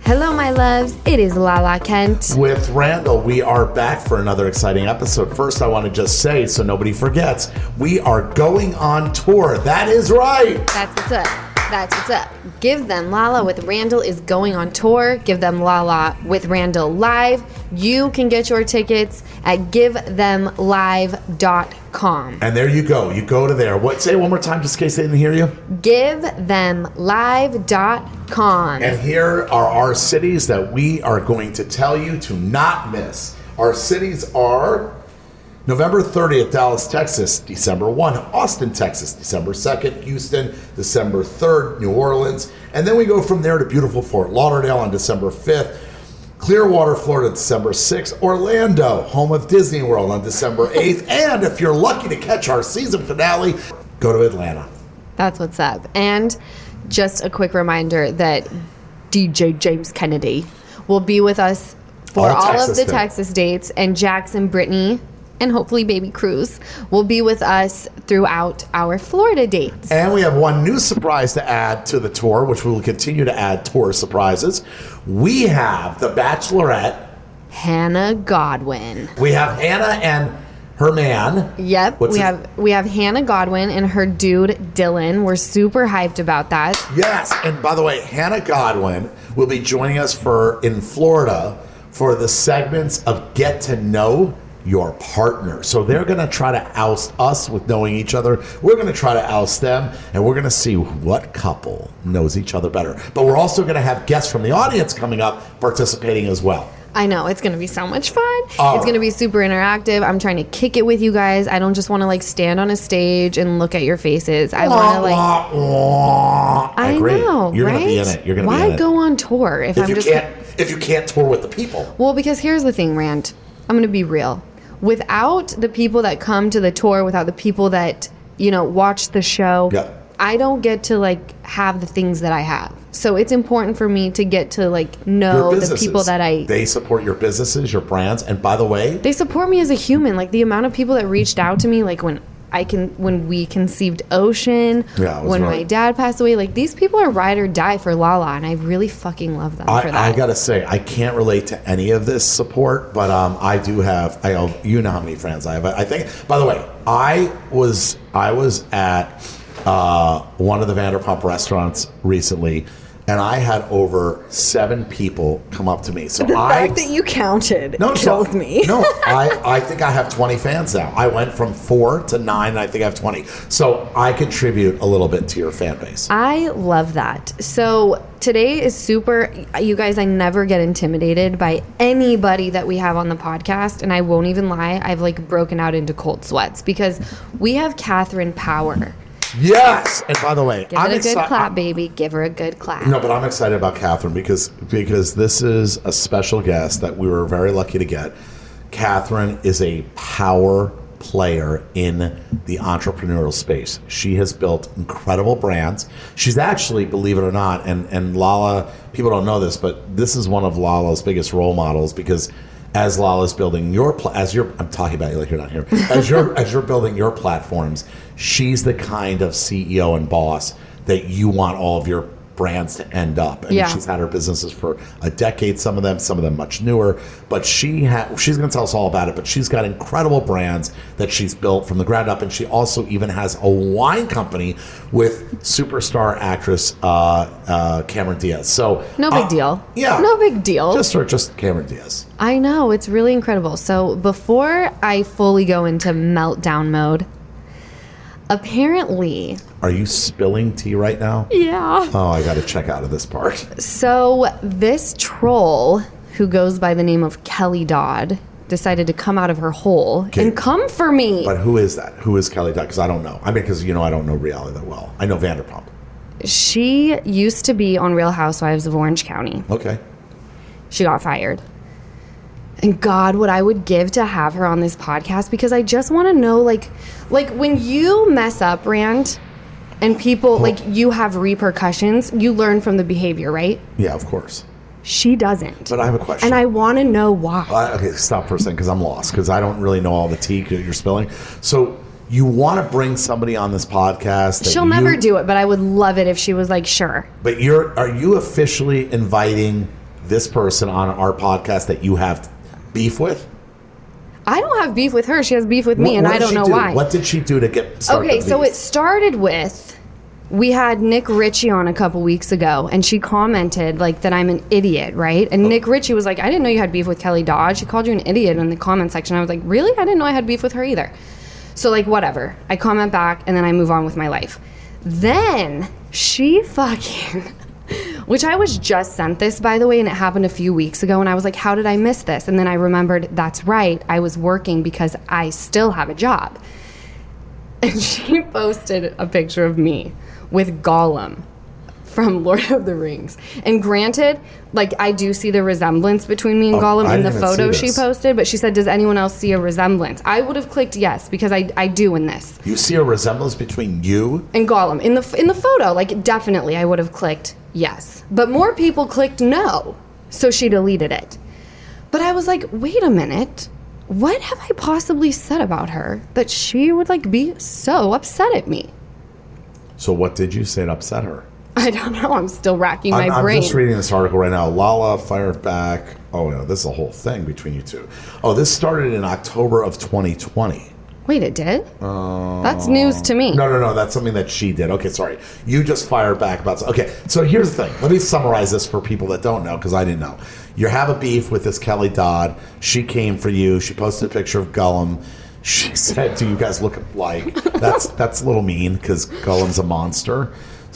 Hello, my loves. It is Lala Kent. With Randall, we are back for another exciting episode. First, I want to just say, so nobody forgets, we are going on tour. That is right. That's what's up. That's what's up. Give Them Lala with Randall is going on tour. Give Them Lala with Randall Live. You can get your tickets at givethemlive.com. And there you go. You go to there. What? Say it one more time just in case they didn't hear you. Givethemlive.com. And here are our cities that we are going to tell you to not miss. Our cities are November 30th, Dallas, Texas. December 1, Austin, Texas. December 2nd, Houston. December 3rd, New Orleans. And then we go from there to beautiful Fort Lauderdale on December 5th. Clearwater, Florida, December 6th. Orlando, home of Disney World, on December 8th. And if you're lucky to catch our season finale, go to Atlanta. That's what's up. And just a quick reminder that DJ James Kennedy will be with us for all of the Texas dates, and Jackson Brittany and hopefully Baby Cruz will be with us throughout our Florida dates. And we have one new surprise to add to the tour, which we will continue to add tour surprises. We have the Bachelorette, Hannah Godwin. We have Hannah and her man. Yep. We have Hannah Godwin and her dude Dylan. We're super hyped about that. Yes. And by the way, Hannah Godwin will be joining us in Florida for the segments of Get to Know Your Partner. So they're going to try to oust us with knowing each other. We're going to try to oust them, and we're going to see what couple knows each other better. But we're also going to have guests from the audience coming up participating as well. I know. It's going to be so much fun. It's going to be super interactive. I'm trying to kick it with you guys. I don't just want to stand on a stage and look at your faces. I want to I agree. know, You're right? going to be in it. You're going to be in it. Why go on tour if you can't tour with the people? Well, because here's the thing, Rand. I'm going to be real. Without the people that come to the tour, without the people that, watch the show, I don't get to have the things that I have. So it's important for me to get to know the people that They support your businesses, your brands, and by the way, they support me as a human. The amount of people that reached out to me, when we conceived Ocean, when my dad passed away, these people are ride or die for Lala, and I really fucking love them for that. I gotta say, I can't relate to any of this support, but I do have. You know how many friends I have. I think. By the way, I was at one of the Vanderpump restaurants recently, and I had over 7 people come up to me. So the fact that you counted kills me. No, I think I have 20 fans now. I went from 4 to 9, and I think I have 20. So I contribute a little bit to your fan base. I love that. So today is super. You guys, I never get intimidated by anybody that we have on the podcast, and I won't even lie. I've broken out into cold sweats because we have Catherine Power. Yes, and by the way, give it a good clap, baby. Give her a good clap. No, but I'm excited about Catherine because this is a special guest that we were very lucky to get. Catherine is a power player in the entrepreneurial space. She has built incredible brands. She's actually, believe it or not, and Lala, people don't know this, but this is one of Lala's biggest role models because as Lala's building I'm talking about you like you're not here. As you're building your platforms, she's the kind of CEO and boss that you want all of your brands to end up. And she's had her businesses for a decade, some of them much newer, but she's going to tell us all about it, but she's got incredible brands that she's built from the ground up, and she also even has a wine company with superstar actress Cameron Diaz. So no big deal. Yeah. No big deal. Just Cameron Diaz. I know. It's really incredible. So before I fully go into meltdown mode, apparently... Are you spilling tea right now? Yeah. Oh, I got to check out of this part. So this troll, who goes by the name of Kelly Dodd, decided to come out of her hole and come for me. But who is that? Who is Kelly Dodd? Because I don't know. I mean, because I don't know reality that well. I know Vanderpump. She used to be on Real Housewives of Orange County. Okay. She got fired. And God, what I would give to have her on this podcast, because I just want to know, like when you mess up, Rand, and people, you have repercussions, you learn from the behavior, right? Yeah, of course. She doesn't. But I have a question. And I want to know why. Okay, stop for a second, because I'm lost, because I don't really know all the tea that you're spilling. So you want to bring somebody on this podcast. She'll never do it, but I would love it if she was like, sure. But are you officially inviting this person on our podcast that you have beef with? I don't have beef with her. She has beef with me, and I don't know why. What did she do to get started? Okay, so it started with, we had Nick Ritchie on a couple weeks ago, and she commented like that I'm an idiot, right? And Nick Ritchie was like, I didn't know you had beef with Kelly Dodd. She called you an idiot in the comment section. I was like, really? I didn't know I had beef with her either. So like, whatever. I comment back, and then I move on with my life. Then she fucking, which I was just sent this, by the way, and it happened a few weeks ago, and I was like, how did I miss this? And then I remembered, that's right, I was working because I still have a job. And she posted a picture of me with Gollum from Lord of the Rings. And granted, like, I do see the resemblance between me and Gollum in the photo she posted, but she said, does anyone else see a resemblance? I would have clicked yes, because I do in this. You see a resemblance between you and Gollum in the photo? Like, definitely I would have clicked yes. But more people clicked no, so she deleted it. But I was like, wait a minute. What have I possibly said about her that she would, like, be so upset at me? So what did you say to upset her? I don't know. I'm still racking my brain. I'm just reading this article right now. Lala fired back. Oh, no, this is a whole thing between you two. Oh, this started in October of 2020. Wait, it did? That's news to me. No. That's something that she did. Okay, sorry. You just fired back about... Okay, so here's the thing. Let me summarize this for people that don't know, because I didn't know. You have a beef with this Kelly Dodd. She came for you. She posted a picture of Gollum. She said, do you guys look alike? That's a little mean, because Gollum's a monster.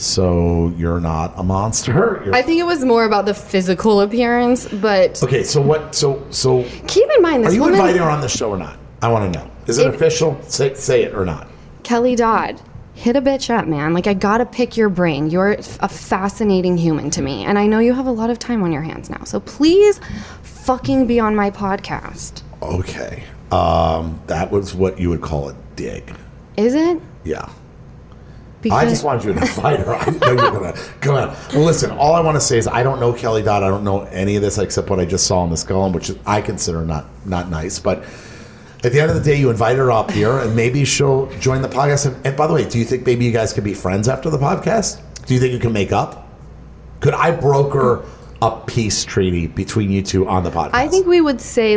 So you're not a monster. I think it was more about the physical appearance, but... Okay, so what... So keep in mind, this woman... Are you inviting her on the show or not? I want to know. Is it official? Say it or not. Kelly Dodd, hit a bitch up, man. Like, I gotta pick your brain. You're a fascinating human to me, and I know you have a lot of time on your hands now. So please fucking be on my podcast. Okay. That was what you would call a dig. Is it? Yeah. Because I just wanted you to invite her. I know you're going to come on. Well, listen, all I want to say is I don't know Kelly Dodd. I don't know any of this except what I just saw in the Gollum, which I consider not nice. But at the end of the day, you invite her up here, and maybe she'll join the podcast. And by the way, do you think maybe you guys could be friends after the podcast? Do you think you can make up? Could I broker a peace treaty between you two on the podcast? I think we would say,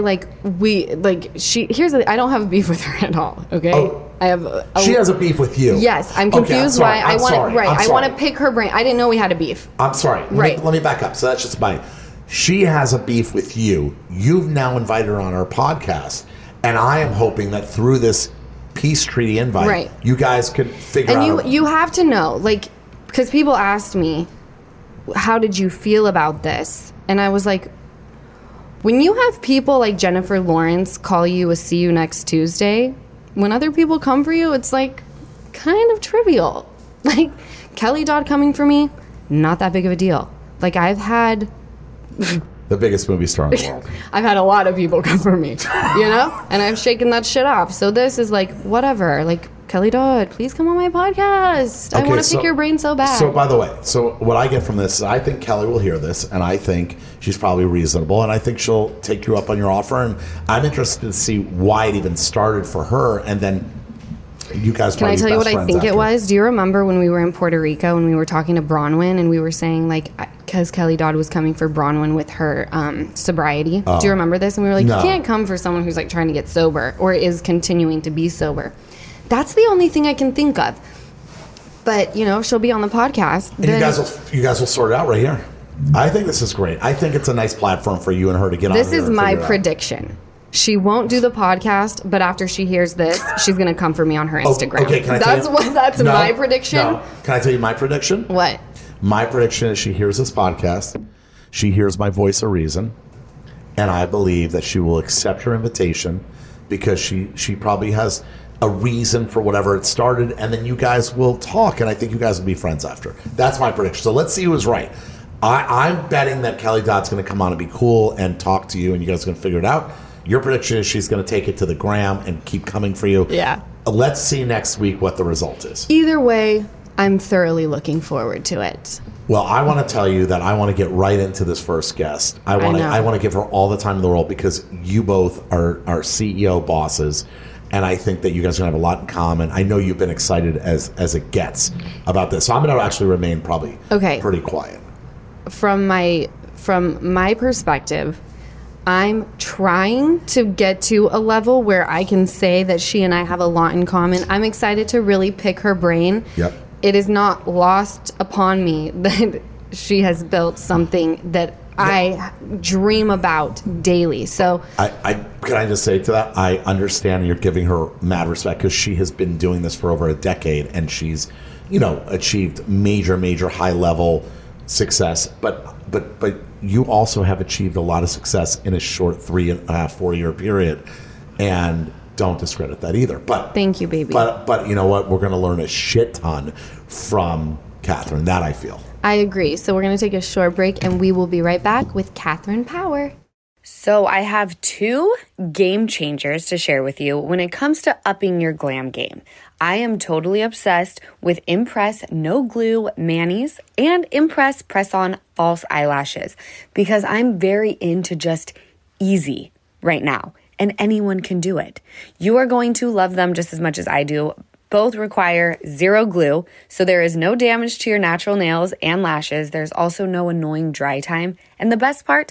here's the, I don't have a beef with her at all, okay? Oh, I have she has a beef with you. Yes, I'm confused why I want to pick her brain. I didn't know we had a beef. I'm sorry. Let me back up. So that's just mine. She has a beef with you. You've now invited her on our podcast. And I am hoping that through this peace treaty invite, you guys could figure out... And you have to know, like, because people asked me, how did you feel about this? And I was like, when you have people like Jennifer Lawrence call you a see you next Tuesday, when other people come for you, it's like kind of trivial. Like, Kelly Dodd coming for me, not that big of a deal. Like, I've had... The biggest movie star in the world. I've had a lot of people come for me, you know? And I've shaken that shit off. So this is like, whatever. Like, Kelly Dodd, please come on my podcast. I want to pick your brain so bad. So, by the way, what I get from this is I think Kelly will hear this, and I think she's probably reasonable, and I think she'll take you up on your offer. And I'm interested to see why it even started for her, and then you guys Can I tell you what I think it was? Do you remember when we were in Puerto Rico and we were talking to Bronwyn and we were saying, like, because Kelly Dodd was coming for Bronwyn with her sobriety. Do you remember this? And we were like, no. You can't come for someone who's, like, trying to get sober or is continuing to be sober. That's the only thing I can think of. But, you know, she'll be on the podcast. And you guys will sort it out right here. I think this is great. I think it's a nice platform for you and her to get on here. This is my prediction. She won't do the podcast, but after she hears this, she's going to come for me on her Instagram. Okay, can I tell you? That's my prediction. No. Can I tell you my prediction? What? My prediction is she hears this podcast, she hears my voice of reason, and I believe that she will accept her invitation because she probably has a reason for whatever it started, and then you guys will talk, and I think you guys will be friends after. That's my prediction. So let's see who's right. I'm betting that Kelly Dodd's going to come on and be cool and talk to you, and you guys are going to figure it out. Your prediction is she's going to take it to the gram and keep coming for you. Yeah. Let's see next week what the result is. Either way, I'm thoroughly looking forward to it. Well, I want to tell you that I want to get right into this first guest. I want to give her all the time in the world because you both are CEO bosses, and I think that you guys are going to have a lot in common. I know you've been excited as it gets about this. So I'm going to actually remain probably pretty quiet. From my from my perspective, I'm trying to get to a level where I can say that she and I have a lot in common. I'm excited to really pick her brain. Yep. It is not lost upon me that she has built something that I dream about daily. So can I just say to that, I understand you're giving her mad respect because she has been doing this for over a decade and she's, achieved major high level success. But you also have achieved a lot of success in a short 3.5-4 year period, and don't discredit that either. But thank you, baby. But you know what? We're going to learn a shit ton from Catherine. That I feel. I agree. So we're going to take a short break, and we will be right back with Catherine Power. So I have 2 game changers to share with you when it comes to upping your glam game. I am totally obsessed with Impress No Glue Manis and Impress Press-On False Eyelashes because I'm very into just easy right now, and anyone can do it. You are going to love them just as much as I do. Both require 0 glue, so there is no damage to your natural nails and lashes. There's also no annoying dry time. And the best part,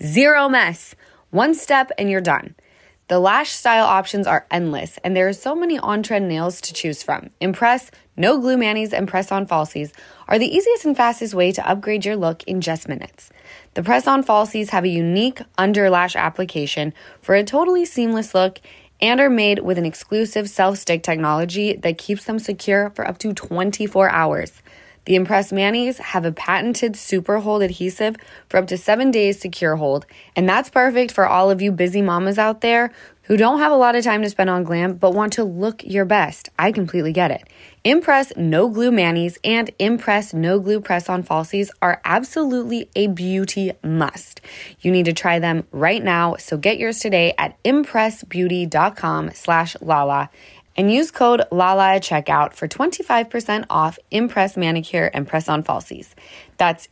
0 mess. 1 step and you're done. The lash style options are endless, and there are so many on-trend nails to choose from. Impress No Glue Manis and Press-On Falsies are the easiest and fastest way to upgrade your look in just minutes. The Press-On Falsies have a unique under lash application for a totally seamless look and are made with an exclusive self-stick technology that keeps them secure for up to 24 hours. The Impress Manis have a patented super hold adhesive for up to 7 days secure hold, and that's perfect for all of you busy mamas out there who don't have a lot of time to spend on glam but want to look your best. I completely get it. Impress No Glue Manis and Impress No Glue Press-On Falsies are absolutely a beauty must. You need to try them right now, so get yours today at impressbeauty.com/Lala and use code LALA at checkout for 25% off Impress Manicure and Press-On Falsies. That's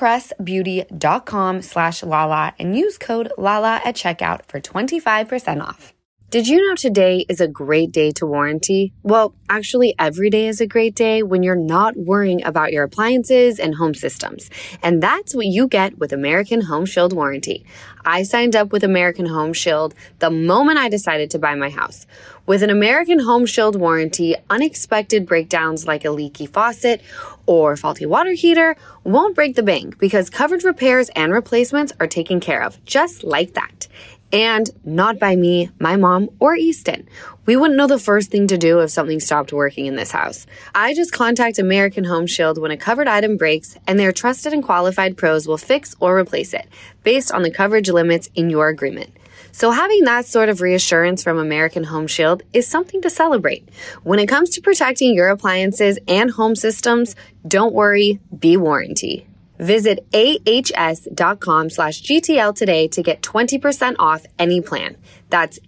impressbeauty.com/Lala and use code LALA at checkout for 25% off. Did you know today is a great day to warranty? Well, actually, every day is a great day when you're not worrying about your appliances and home systems. And that's what you get with American Home Shield Warranty. I signed up with American Home Shield the moment I decided to buy my house. With an American Home Shield warranty, unexpected breakdowns like a leaky faucet or faulty water heater won't break the bank because covered repairs and replacements are taken care of, just like that. And not by me, my mom, or Easton. We wouldn't know the first thing to do if something stopped working in this house. I just contact American Home Shield when a covered item breaks, and their trusted and qualified pros will fix or replace it based on the coverage limits in your agreement. So having that sort of reassurance from American Home Shield is something to celebrate. When it comes to protecting your appliances and home systems, don't worry, be warranty. Visit ahs.com/GTL today to get 20% off any plan. That's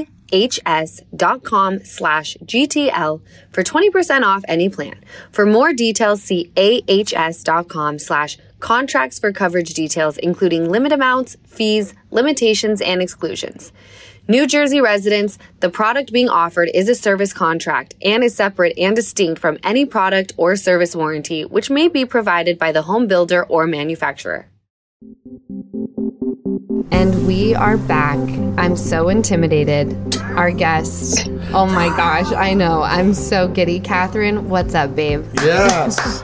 ahs.com/GTL for 20% off any plan. For more details, see ahs.com/contracts for coverage details, including limit amounts, fees, limitations, and exclusions. New Jersey residents, the product being offered is a service contract and is separate and distinct from any product or service warranty, which may be provided by the home builder or manufacturer. And we are back. I'm so intimidated. Our guest. Oh my gosh, I know. I'm so giddy. Catherine, what's up, babe? Yes.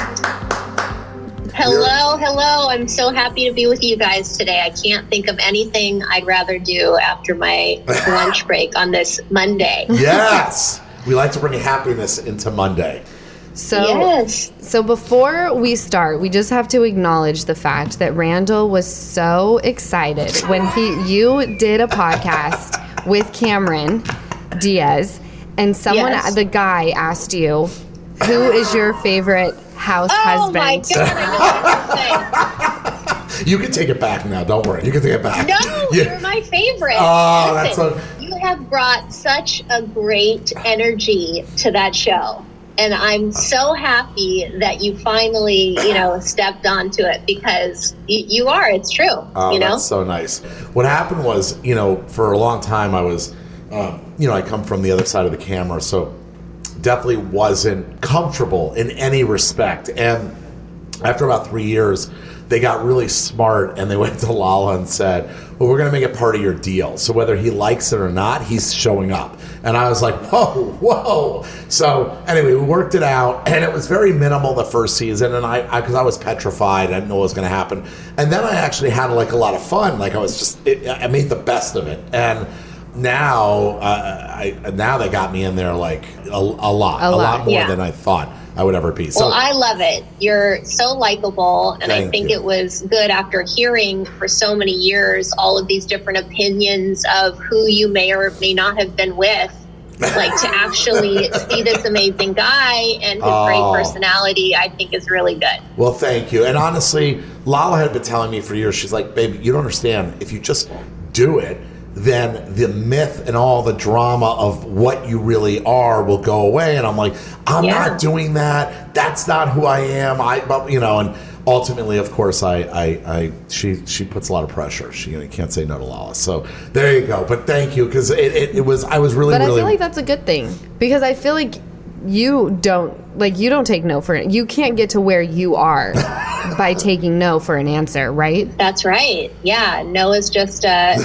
Hello. I'm so happy to be with you guys today. I can't think of anything I'd rather do after my lunch break on this Monday. Yes. We like to bring happiness into Monday. So before we start, we just have to acknowledge the fact that Randall was so excited when you did a podcast with Cameron Diaz, and the guy asked you, who is your favorite house husband? Oh my God, I know what to say. You can take it back now. Don't worry. You can take it back. No, you're my favorite. Oh, Listen, you have brought such a great energy to that show. And I'm so happy that you finally, stepped onto it because you are. It's true. Oh, that's so nice. What happened was, for a long time I was, I come from the other side of the camera, so definitely wasn't comfortable in any respect. And after about 3 years, they got really smart and they went to Lala and said, well, we're going to make it part of your deal. So whether he likes it or not, he's showing up. And I was like, whoa. So anyway, we worked it out, and it was very minimal the first season. And because I was petrified, I didn't know what was going to happen. And then I actually had like a lot of fun. Like I made the best of it. And now, now they got me in there like a lot more than I thought I would ever be. Well, I love it. You're so likable, and I think it was good after hearing for so many years all of these different opinions of who you may or may not have been with, like to actually see this amazing guy and his great personality, I think is really good. Well, thank you. And honestly, Lala had been telling me for years, she's like, baby, you don't understand. If you just do it, then the myth and all the drama of what you really are will go away. And I'm like, I'm not doing that. That's not who I am. And ultimately, of course, she puts a lot of pressure. She can't say no to Lala. So there you go. But thank you, because I was really. But I feel like that's a good thing, because I feel like you don't take no for it. You can't get to where you are by taking no for an answer, right? That's right. Yeah, no is just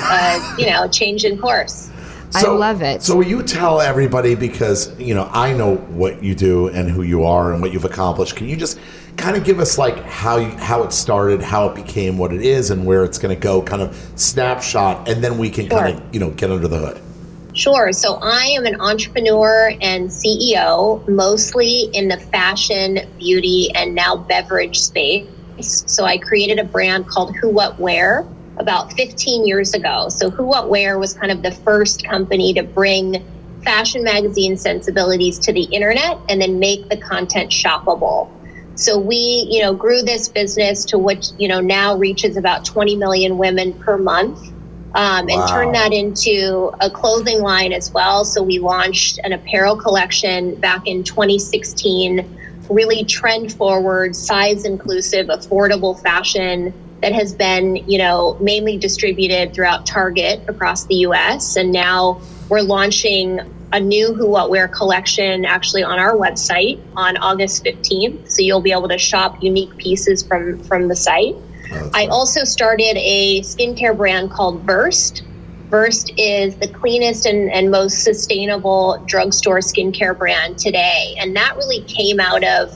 a change in course. So, I love it. So will you tell everybody, because I know what you do and who you are and what you've accomplished. Can you just kind of give us like how it started, how it became what it is, and where it's going to go, kind of snapshot, and then we can kind of get under the hood. Sure. So I am an entrepreneur and CEO, mostly in the fashion, beauty, and now beverage space. So I created a brand called Who What Wear about 15 years ago. So Who What Wear was kind of the first company to bring fashion magazine sensibilities to the internet and then make the content shoppable. So we, grew this business to which, now reaches about 20 million women per month. And turned that into a clothing line as well. So we launched an apparel collection back in 2016, really trend forward, size inclusive, affordable fashion that has been, mainly distributed throughout Target across the US. And now we're launching a new Who What Wear collection actually on our website on August 15th. So you'll be able to shop unique pieces from the site. I also started a skincare brand called Versed. Versed is the cleanest and most sustainable drugstore skincare brand today. And that really came out of,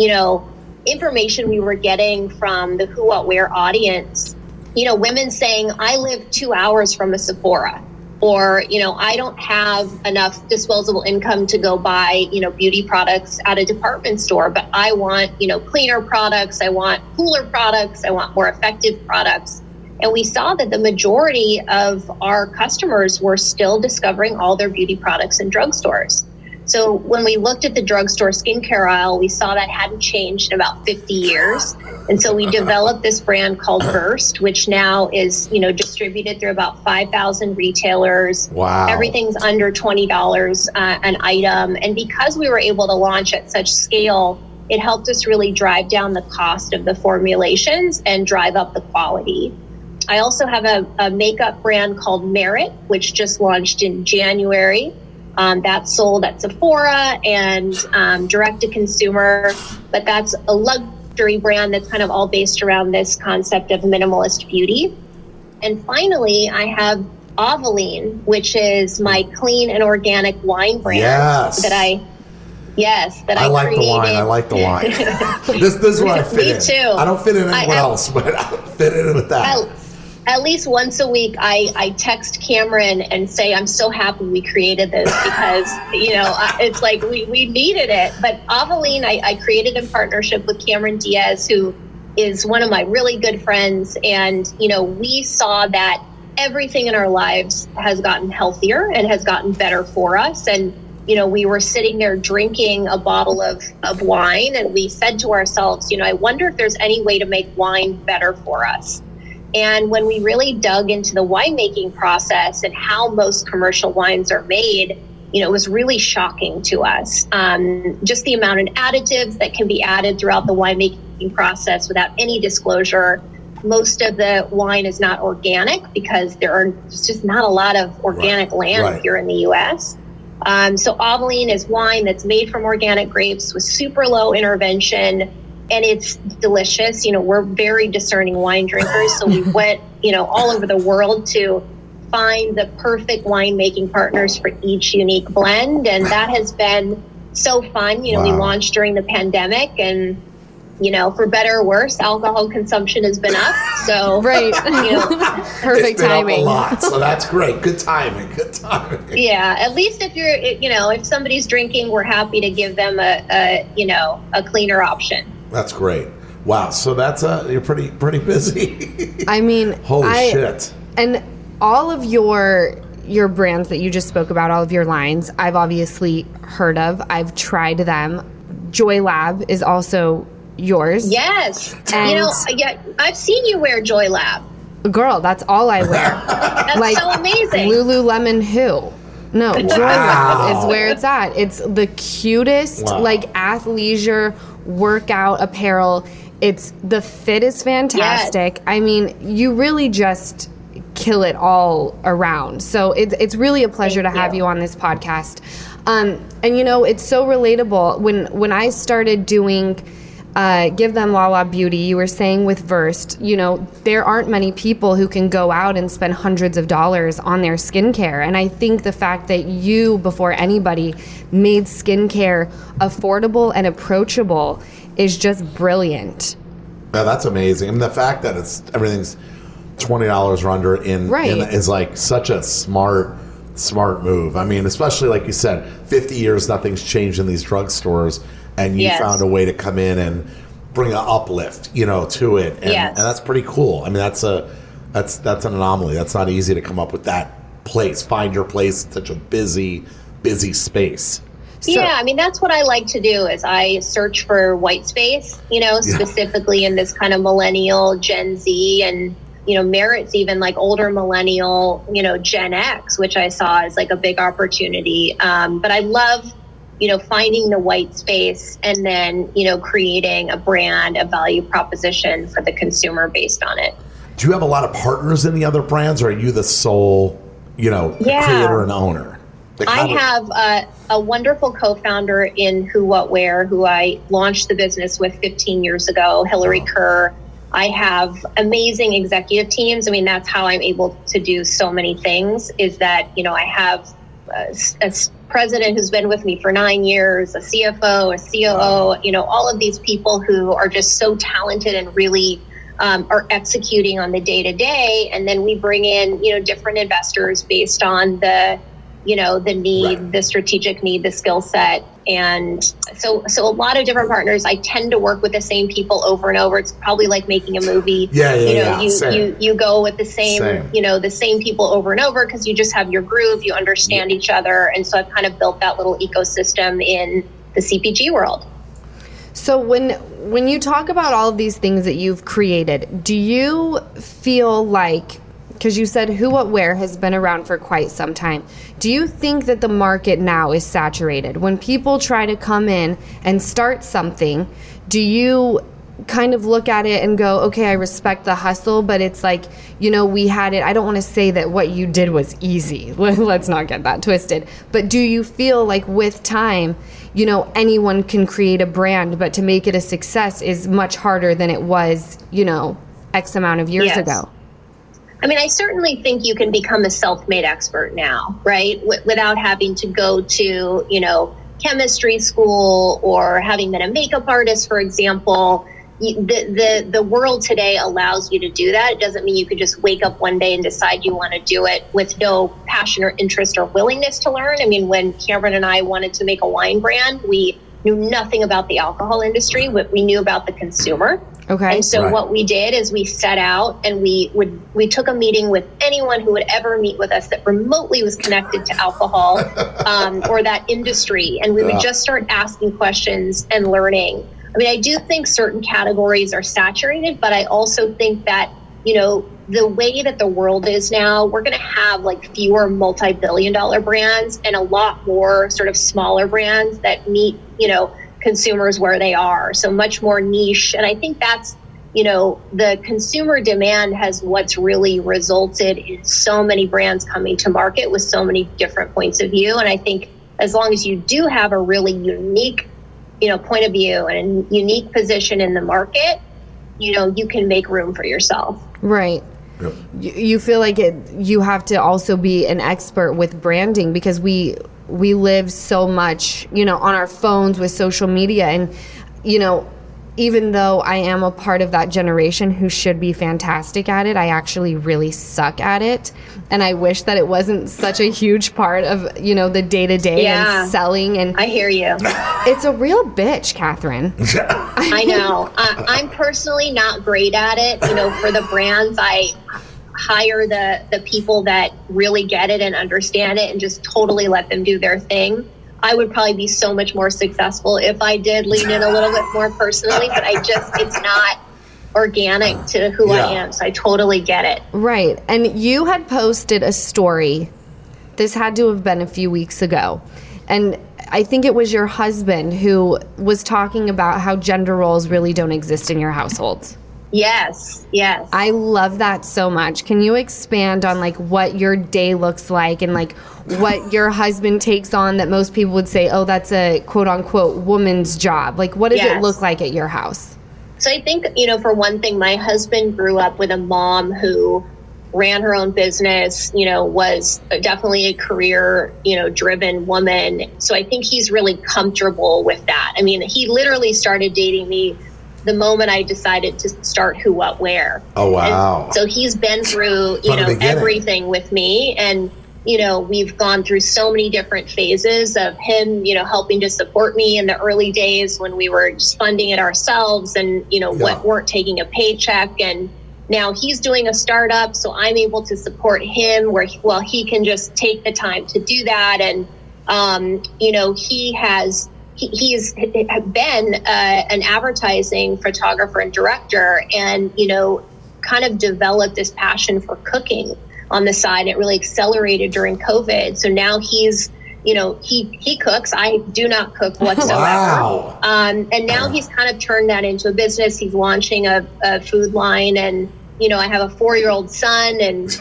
information we were getting from the Who What Wear audience. Women saying, I live 2 hours from a Sephora. Or, I don't have enough disposable income to go buy, beauty products at a department store, but I want, cleaner products. I want cooler products. I want more effective products. And we saw that the majority of our customers were still discovering all their beauty products in drugstores. So when we looked at the drugstore skincare aisle, we saw that hadn't changed in about 50 years. And so we developed this brand called Versed, which now is, distributed through about 5,000 retailers. Wow. Everything's under $20 an item. And because we were able to launch at such scale, it helped us really drive down the cost of the formulations and drive up the quality. I also have a makeup brand called Merit, which just launched in January. That's sold at Sephora and direct to consumer, but that's a luxury brand that's kind of all based around this concept of minimalist beauty. And finally, I have Aveline, which is my clean and organic wine brand that I like created. The wine. I like the wine. This is where I fit in. Me too. I don't fit in anywhere else, but I fit in with that. At least once a week, I text Cameron and say, I'm so happy we created this because, it's like we needed it. But Aveline, I created in partnership with Cameron Diaz, who is one of my really good friends. And, we saw that everything in our lives has gotten healthier and has gotten better for us. And, we were sitting there drinking a bottle of wine, and we said to ourselves, I wonder if there's any way to make wine better for us. And when we really dug into the winemaking process and how most commercial wines are made, it was really shocking to us. Just the amount of additives that can be added throughout the winemaking process without any disclosure. Most of the wine is not organic because there's just not a lot of organic land here in the U.S. So Aveline is wine that's made from organic grapes with super low intervention, and it's delicious. You know, we're very discerning wine drinkers, so we went, you know, all over the world to find the perfect winemaking partners for each unique blend, and that has been so fun. You know, we launched during the pandemic, and you know, for better or worse, alcohol consumption has been up. So, right, you know, perfect timing. Up a lot, so that's great. Good timing. Good timing. Yeah, at least if you're, you know, if somebody's drinking, we're happy to give them a you know, a cleaner option. That's great. Wow. So that's you're pretty busy. I mean, holy shit. And all of your brands that you just spoke about, all of your lines, I've obviously heard of. I've tried them. Joy Lab is also yours. Yes. And you know, yeah, I've seen you wear Joy Lab. Girl, that's all I wear. That's like, so amazing. Lululemon who? No, Joy Lab is where it's at. It's the cutest, like, athleisure workout apparel. It's the fit is fantastic. Yes. I mean, you really just kill it all around. So it's really a pleasure to have you on this podcast. And you know, it's so relatable. When I started doing Give Them Lala Beauty, you were saying with Versed, you know, there aren't many people who can go out and spend hundreds of dollars on their skincare. And I think the fact that you, before anybody, made skincare affordable and approachable is just brilliant. Yeah, that's amazing. I mean, the fact that everything's $20 or under in is like such a smart move. I mean, especially like you said, 50 years, nothing's changed in these drugstores, and you found a way to come in and bring an uplift, you know, to it, and that's pretty cool. I mean, that's an anomaly. That's not easy to come up with that place. Find your place in such a busy space. So, yeah, I mean, that's what I like to do is I search for white space, you know, specifically in this kind of millennial, Gen Z, and, you know, Merit's even like older millennial, you know, Gen X, which I saw as like a big opportunity. But I love, you know, finding the white space and then, you know, creating a brand, a value proposition for the consumer based on it. Do you have a lot of partners in the other brands, or are you the sole, you know, creator and owner? I have a wonderful co-founder in Who What Wear, who I launched the business with 15 years ago, Hillary Kerr. I have amazing executive teams. I mean, that's how I'm able to do so many things, is that, you know, I have a president who's been with me for 9 years, a CFO, a COO, you know, all of these people who are just so talented and really are executing on the day-to-day. And then we bring in, you know, different investors based on the, you know, the need, the strategic need, the skill set. And so a lot of different partners. I tend to work with the same people over and over. It's probably like making a movie. You go with the same, you know, the same people over and over because you just have your groove, you understand each other. And so I've kind of built that little ecosystem in the CPG world. So when you talk about all of these things that you've created, do you feel like, because you said Who What Wear has been around for quite some time, do you think that the market now is saturated? When people try to come in and start something, do you kind of look at it and go, okay, I respect the hustle, but it's like, you know, we had it. I don't want to say that what you did was easy. Let's not get that twisted. But do you feel like with time, you know, anyone can create a brand, but to make it a success is much harder than it was, you know, X amount of years ago? I mean, I certainly think you can become a self-made expert now, right? Without having to go to, you know, chemistry school or having been a makeup artist, for example. The world today allows you to do that. It doesn't mean you could just wake up one day and decide you want to do it with no passion or interest or willingness to learn. I mean, when Cameron and I wanted to make a wine brand, we knew nothing about the alcohol industry. We knew about the consumer. Okay. And so what we did is we set out and we took a meeting with anyone who would ever meet with us that remotely was connected to alcohol or that industry. And we would just start asking questions and learning. I mean, I do think certain categories are saturated, but I also think that, you know, the way that the world is now, we're going to have like fewer multi-billion-dollar brands and a lot more sort of smaller brands that meet, you know, consumers where they are. So much more niche. And I think that's, you know, the consumer demand has what's really resulted in so many brands coming to market with so many different points of view. And I think as long as you do have a really unique point of view and a unique position in the market, you can make room for yourself. Right. Yep. You feel like you have to also be an expert with branding, because we live so much, on our phones with social media. And, even though I am a part of that generation who should be fantastic at it, I actually really suck at it. And I wish that it wasn't such a huge part of, the day-to-day and selling. And I hear you. It's a real bitch, Catherine. I know. I'm personally not great at it. For the brands, I hire the people that really get it and understand it and just totally let them do their thing. I would probably be so much more successful if I did lean in a little bit more personally, but it's not organic to who I am. So I totally get it. Right. And you had posted a story. This had to have been a few weeks ago. And I think it was your husband who was talking about how gender roles really don't exist in your household. Yes. I love that so much. Can you expand on what your day looks like and what your husband takes on that most people would say, oh, that's a quote unquote woman's job? What does it look like at your house? So I think, for one thing, my husband grew up with a mom who ran her own business, was definitely a career, driven woman. So I think he's really comfortable with that. I mean, he literally started dating me the moment I decided to start Who, What, Where. Oh, wow. And so he's been through, everything with me. And, we've gone through so many different phases of him, helping to support me in the early days when we were just funding it ourselves and, weren't taking a paycheck. And now he's doing a startup, so I'm able to support him while he can just take the time to do that. And, he's been an advertising photographer and director and, kind of developed this passion for cooking on the side. It really accelerated during COVID. So now he's, he cooks. I do not cook whatsoever. Wow. And now he's kind of turned that into a business. He's launching a food line and, I have a 4-year-old son and,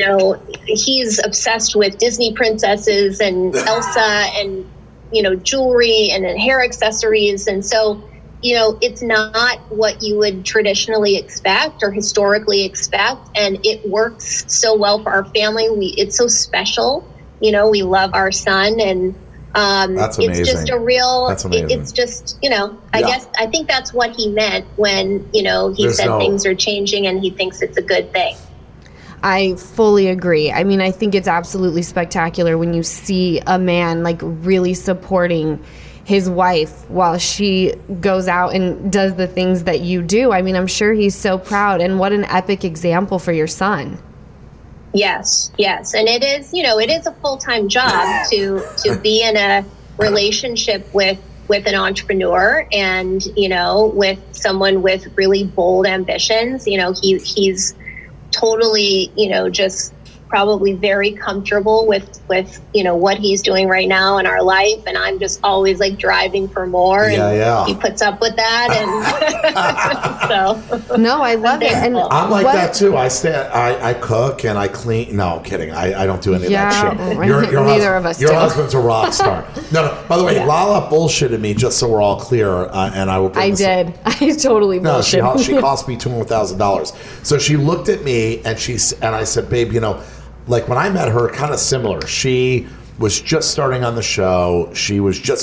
he's obsessed with Disney princesses and Elsa and, jewelry and hair accessories. And so, it's not what you would traditionally expect or historically expect. And it works so well for our family. It's so special. We love our son and that's amazing. It's just a real, that's amazing. It's just, I think that's what he meant when, he said things are changing and he thinks it's a good thing. I fully agree. I mean, I think it's absolutely spectacular when you see a man really supporting his wife while she goes out and does the things that you do. I mean, I'm sure he's so proud, and what an epic example for your son. Yes. And it is, it is a full-time job to be in a relationship with an entrepreneur and, with someone with really bold ambitions. He's totally, just probably very comfortable with what he's doing right now in our life, and I'm just always driving for more. And he puts up with that, and so no, I love it. And I'm like that too. I cook and I clean. No, I'm kidding. I don't do any of that shit. Neither of us. Your husband's a rock star. No. By the way, Lala bullshitted me just so we're all clear, and I will. I totally bullshit. No, she cost me $200,000. So she looked at me and I said, babe, when I met her, kind of similar. She was just starting on the show. She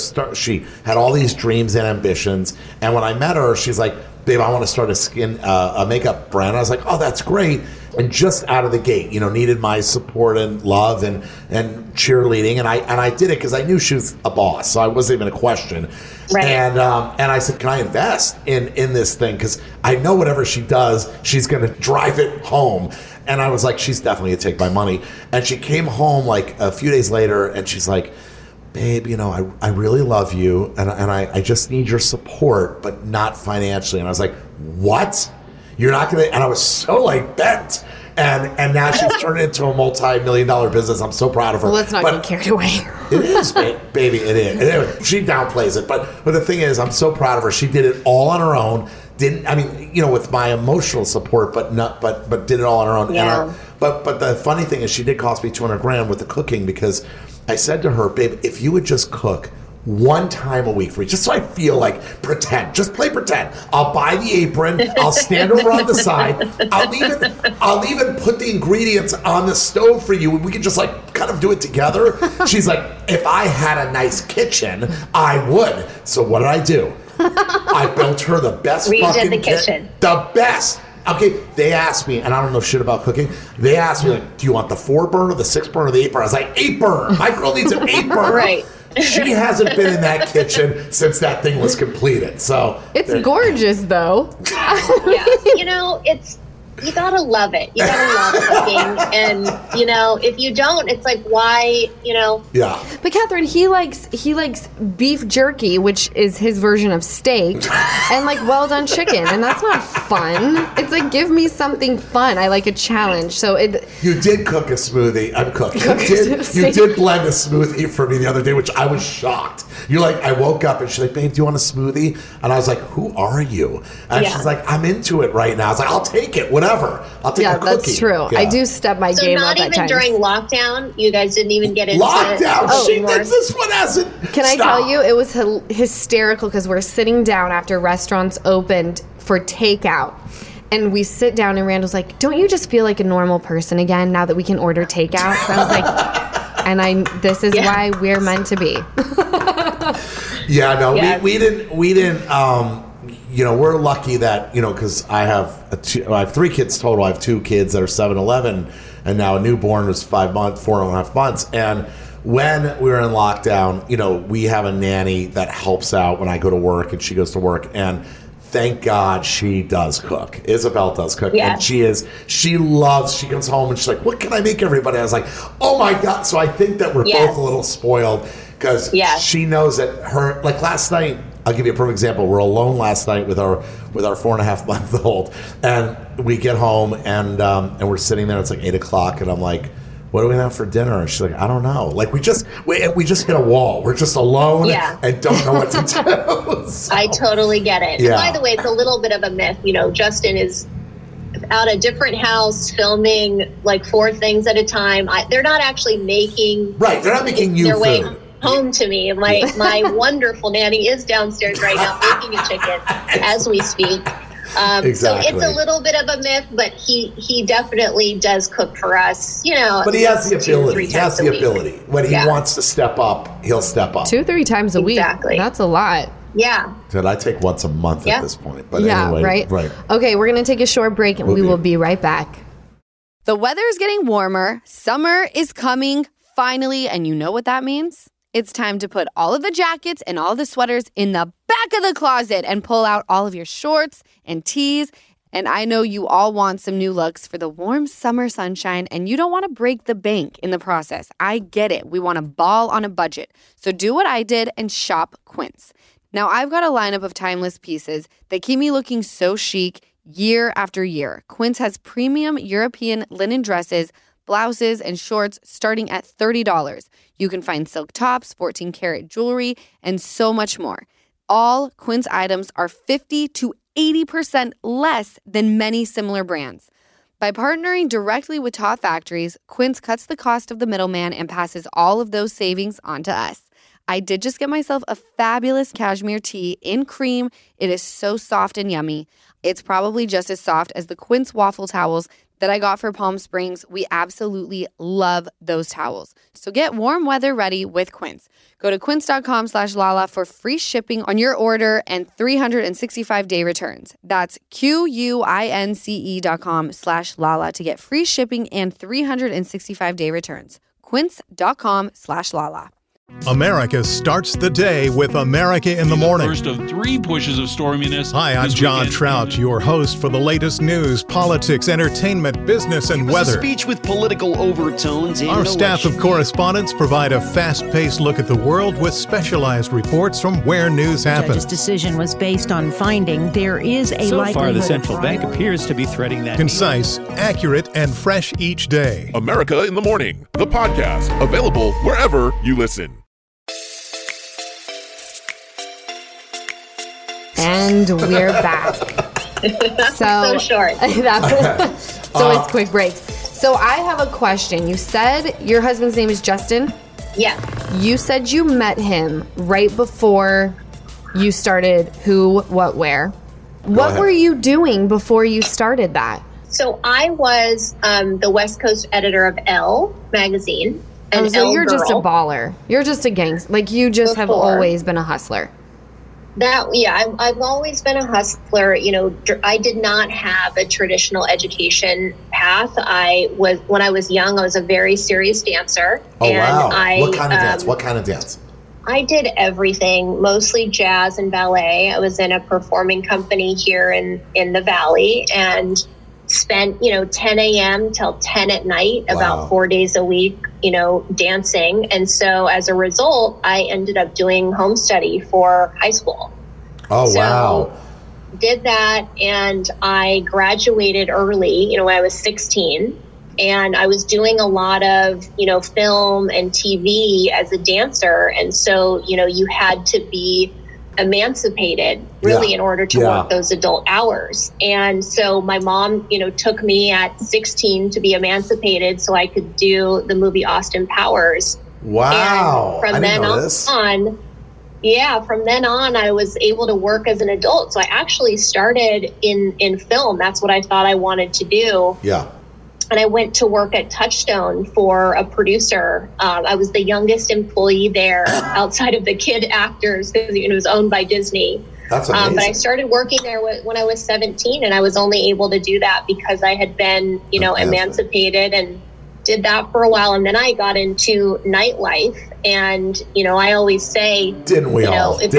had all these dreams and ambitions. And when I met her, she's like, babe, I want to start a makeup brand. I was like, oh, that's great. And just out of the gate, needed my support and love and cheerleading. And I did it because I knew she was a boss. So I wasn't even a question. Right. And I said, can I invest in this thing? Because I know whatever she does, she's going to drive it home. And I was like, she's definitely going to take my money. And she came home a few days later and she's like, babe, I really love you. And I just need your support, but not financially. And I was like, what? You're not going to? And I was so bent. And now she's turned it into a multi-million-dollar business. I'm so proud of her. Well, let's not get carried away. It is, baby. It is. She downplays it. But the thing is, I'm so proud of her. She did it all on her own. With my emotional support, but did it all on her own. Yeah. But the funny thing is, she did cost me $200,000 with the cooking because I said to her, babe, if you would just cook one time a week for me, just so I feel like pretend. Just play pretend. I'll buy the apron. I'll stand over on the side. I'll even put the ingredients on the stove for you, and we can just like kind of do it together. She's like, if I had a nice kitchen, I would. So what did I do? I built her the best fucking kitchen. The best. Okay, they asked me, and I don't know shit about cooking. They asked me, like, do you want the 4-burner, the 6-burner, the 8-burner? I was like, 8-burner. My girl needs an 8-burner. Right. She hasn't been in that kitchen since that thing was completed. So it's gorgeous, though. Yeah, you gotta love it. You gotta love cooking, and if you don't, it's like, why? Yeah. But Catherine, he likes beef jerky, which is his version of steak, and like well done chicken, and that's not fun. It's like, give me something fun. I like a challenge. So you did cook a smoothie. I'm cooking. You did blend a smoothie for me the other day, which I was shocked. You're like, I woke up and she's like, babe, do you want a smoothie? And I was like, who are you? And she's like, I'm into it right now. I was like, I'll take it, whatever. I'll take a cookie. That's true. Yeah. I do step my game up at times. So not even during lockdown, you guys didn't even get into lockdown. This one hasn't. Can I tell you, it was hysterical because we're sitting down after restaurants opened for takeout. And we sit down and Randall's like, don't you just feel like a normal person again now that we can order takeout? So I was like, this is why we're meant to be. We didn't, we're lucky that, because I have 3 kids total. I have 2 kids that are 7, 11, and now a newborn who's 4.5 months. And when we were in lockdown, we have a nanny that helps out when I go to work and she goes to work. And thank God she does cook. Isabel does cook. Yeah. And she comes home and she's like, what can I make everybody? I was like, oh my God. So I think that we're both a little spoiled because she knows that like last night, I'll give you a perfect example. We're alone last night with our 4.5-month-old, and we get home and we're sitting there. It's like 8:00, and I'm like, what do we have for dinner? And she's like, I don't know. Like we just hit a wall. We're just alone and don't know what to do. So, I totally get it. Yeah. And by the way, it's a little bit of a myth. Justin is out a different house filming like 4 things at a time. They're not actually making they're not making you their food. Way home to me. My wonderful nanny is downstairs right now making a chicken as we speak. Exactly. So it's a little bit of a myth, but he definitely does cook for us, But he has the ability. He has the ability. When he wants to step up, he'll step up. 2-3 times a week. Exactly. That's a lot. Yeah. Did I take once a month at this point? But anyway, right. Okay, we're going to take a short break and we will be right back. The weather is getting warmer. Summer is coming finally, and you know what that means? It's time to put all of the jackets and all the sweaters in the back of the closet and pull out all of your shorts and tees. And I know you all want some new looks for the warm summer sunshine, and you don't want to break the bank in the process. I get it. We want to ball on a budget. So do what I did and shop Quince. Now, I've got a lineup of timeless pieces that keep me looking so chic year after year. Quince has premium European linen dresses, blouses, and shorts starting at $30. You can find silk tops, 14-karat jewelry, and so much more. All Quince items are 50 to 80% less than many similar brands. By partnering directly with top factories, Quince cuts the cost of the middleman and passes all of those savings on to us. I did just get myself a fabulous cashmere tee in cream. It is so soft and yummy. It's probably just as soft as the Quince waffle towels that I got for Palm Springs. We absolutely love those towels. So get warm weather ready with Quince. Go to quince.com/Lala for free shipping on your order and 365-day returns. That's QUINCE.com/Lala to get free shipping and 365-day returns. Quince.com/Lala. America starts the day with America in the Morning. First of 3 pushes of storminess. Hi, I'm John Trout, your host for the latest news, politics, entertainment, business, and weather. A speech with political overtones. Our staff of correspondents provide a fast-paced look at the world with specialized reports from where news happens. The judge's decision was based on finding there is a likelihood. So far, the central bank appears to be threading that. Concise, accurate, and fresh each day. America in the Morning, the podcast, available wherever you listen. And we're back. So short. It's quick breaks. So I have a question. You said your husband's name is Justin? Yeah. You said you met him right before you started Who, What, Where. What were you doing before you started that? So I was the West Coast editor of Elle magazine. And so Elle you're Girl. just a baller. You're just a gangster. Like, you just have always been a hustler. I've always been a hustler. You know, I did not have a traditional education path. When I was young, I was a very serious dancer. Oh, wow. What kind of dance? What kind of dance? I did everything, mostly jazz and ballet. I was in a performing company here in the Valley and spent, 10 a.m. till 10 at night, about 4 days a week, dancing. And so as a result, I ended up doing home study for high school. Oh, wow. Did that, and I graduated early, when I was 16. And I was doing a lot of, film and TV as a dancer. And so, you had to be emancipated really in order to work those adult hours. And so my mom, took me at 16 to be emancipated so I could do the movie Austin Powers. Wow. And from then on, I was able to work as an adult. So I actually started in film. That's what I thought I wanted to do. Yeah. And I went to work at Touchstone for a producer. I was the youngest employee there outside of the kid actors because it was owned by Disney. That's amazing. But I started working there when I was 17, and I was only able to do that because I had been, emancipated, and did that for a while. And then I got into nightlife. And, I always say... Didn't we all? What'd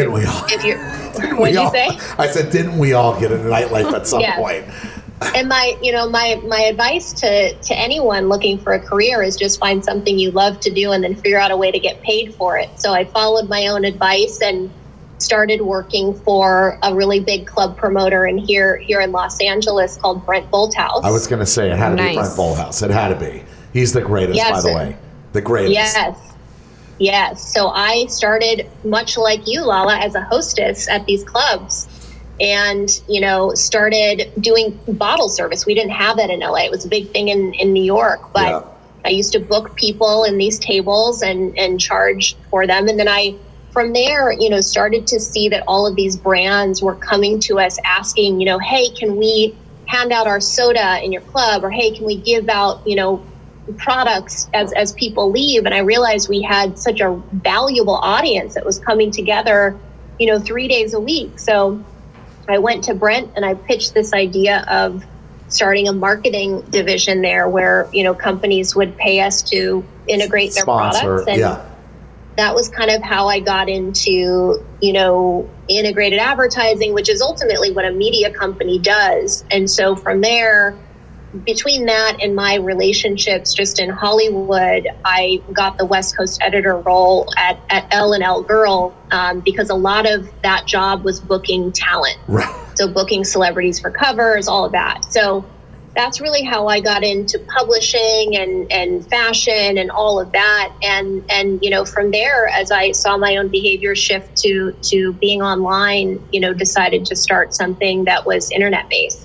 you say? I said, didn't we all get into nightlife at some point? And my advice to anyone looking for a career is just find something you love to do and then figure out a way to get paid for it. So I followed my own advice and started working for a really big club promoter here in Los Angeles called Brent Bolthouse. I was going to say it had to be Brent Bolthouse. It had to be. He's the greatest, by the way. The greatest. Yes. So I started much like you, Lala, as a hostess at these clubs. And, started doing bottle service. We didn't have that in LA. It was a big thing in New York. But I used to book people in these tables and charge for them. And then from there, started to see that all of these brands were coming to us asking, hey, can we hand out our soda in your club? Or, hey, can we give out, products as people leave? And I realized we had such a valuable audience that was coming together, 3 days a week. So I went to Brent and I pitched this idea of starting a marketing division there where, companies would pay us to integrate their products. And that was kind of how I got into, integrated advertising, which is ultimately what a media company does. And so from there, between that and my relationships just in Hollywood, I got the West Coast editor role at Elle and Elle Girl because a lot of that job was booking talent. Right. So booking celebrities for covers, all of that. So that's really how I got into publishing and fashion and all of that. And from there, as I saw my own behavior shift to being online, decided to start something that was internet based.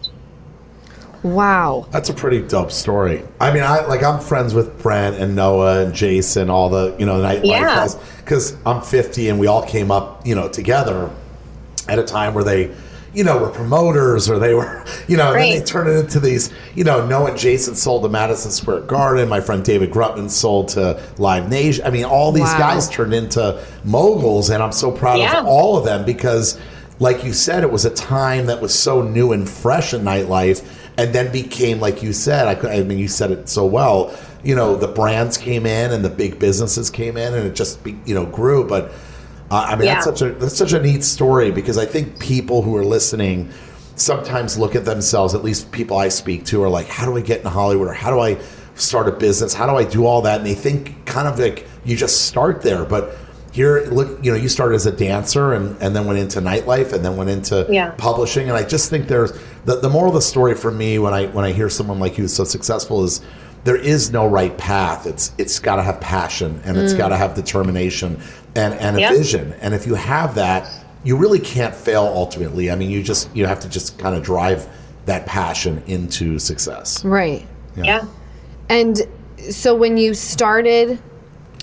Wow. That's a pretty dope story. I mean, I'm friends with Brent and Noah and Jason, all the, nightlife guys, because I'm 50 and we all came up, together at a time where they, were promoters or they were, and then they turned it into these, Noah and Jason sold to Madison Square Garden. My friend David Grutman sold to Live Nation. I mean, all these guys turned into moguls, and I'm so proud of all of them because, like you said, it was a time that was so new and fresh in nightlife. And then became, like you said, you said it so well, the brands came in and the big businesses came in and it just, grew. But, that's such a neat story because I think people who are listening sometimes look at themselves, at least people I speak to, are like, how do I get into Hollywood? Or how do I start a business? How do I do all that? And they think kind of like you just start there. But here, look, you started as a dancer and then went into nightlife and then went into publishing. And I just think there's the moral of the story for me when I hear someone like you who's so successful is there is no right path. It's got to have passion and it's got to have determination and a vision. And if you have that, you really can't fail ultimately. I mean, you have to just kind of drive that passion into success. Right. Yeah. And so when you started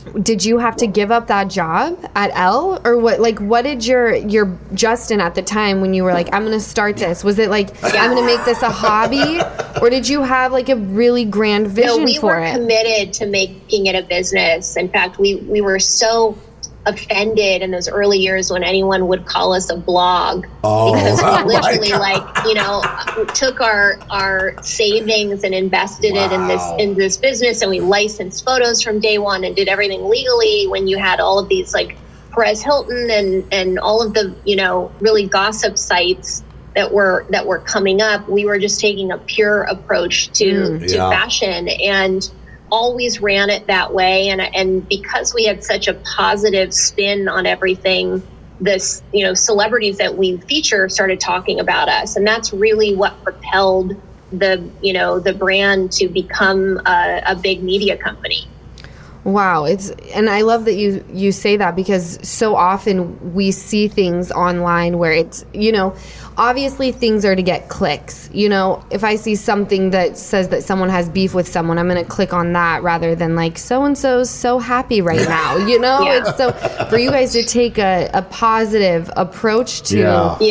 did you have to give up that job at Elle, or what? Like, what did your Justin at the time when you were like, I'm going to start this? Was it like, I'm going to make this a hobby, or did you have like a really grand vision for it? We were committed to making it a business. In fact, we were so offended in those early years when anyone would call us a blog, because we literally took our savings and invested it in this business, and we licensed photos from day one and did everything legally. When you had all of these like Perez Hilton and all of the really gossip sites that were coming up, we were just taking a pure approach to fashion, and always ran it that way. And because we had such a positive spin on everything, this, celebrities that we feature started talking about us. And that's really what propelled the brand to become a big media company. Wow. And I love that you say that, because so often we see things online where it's, obviously things are to get clicks. If I see something that says that someone has beef with someone, I'm going to click on that rather than like, so-and-so's so happy right now, It's so, for you guys to take a positive approach to,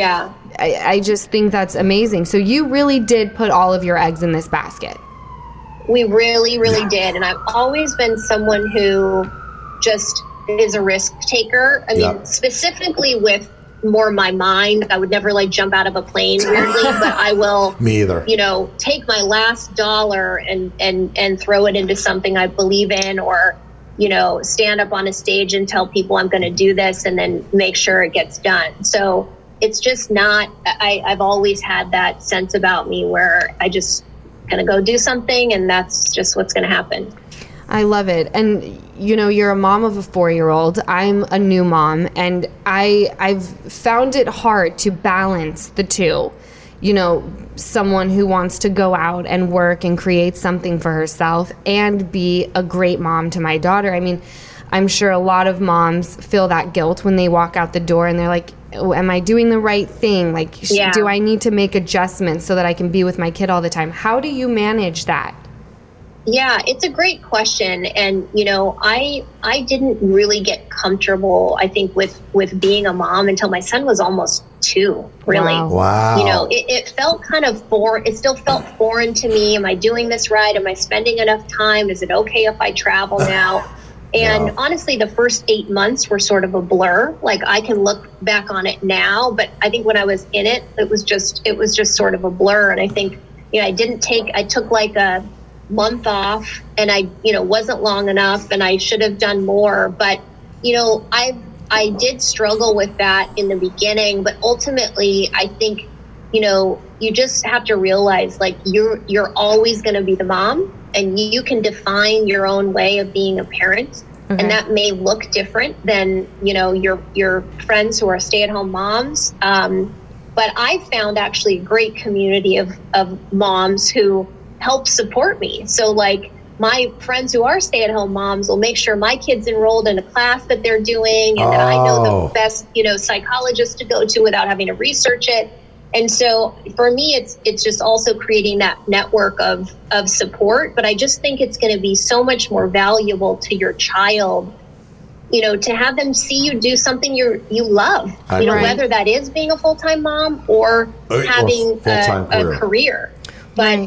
I just think that's amazing. So you really did put all of your eggs in this basket. We really, really did. And I've always been someone who just is a risk taker. I mean, specifically with more my mind. I would never like jump out of a plane weirdly, but I will, me either, take my last dollar and throw it into something I believe in, or, stand up on a stage and tell people I'm going to do this and then make sure it gets done. So it's just not, I've always had that sense about me where I just going to go do something, and that's just what's going to happen. I love it. And, you're a mom of a 4-year-old. I'm a new mom, and I've found it hard to balance the two. Someone who wants to go out and work and create something for herself and be a great mom to my daughter. I mean, I'm sure a lot of moms feel that guilt when they walk out the door and they're like, oh, am I doing the right thing? Like, do I need to make adjustments so that I can be with my kid all the time? How do you manage that? Yeah, it's a great question. And, I didn't really get comfortable, I think, with being a mom until my son was almost 2, really. Wow. It felt kind of foreign. It still felt foreign to me. Am I doing this right? Am I spending enough time? Is it okay if I travel now? And honestly, the first 8 months were sort of a blur. Like, I can look back on it now, but I think when I was in it, it was just sort of a blur. And I think, I took like a month off, and I wasn't long enough, and I should have done more. But I did struggle with that in the beginning, but ultimately I think you just have to realize, like, you're always going to be the mom, and you can define your own way of being a parent. And that may look different than your friends who are stay-at-home moms, but I found actually a great community of moms who help support me. So like, my friends who are stay-at-home moms will make sure my kid's enrolled in a class that they're doing, and that I know the best, psychologist to go to without having to research it. And so for me, it's just also creating that network of support. But I just think it's going to be so much more valuable to your child, to have them see you do something you love, whether that is being a full-time mom or having a career. But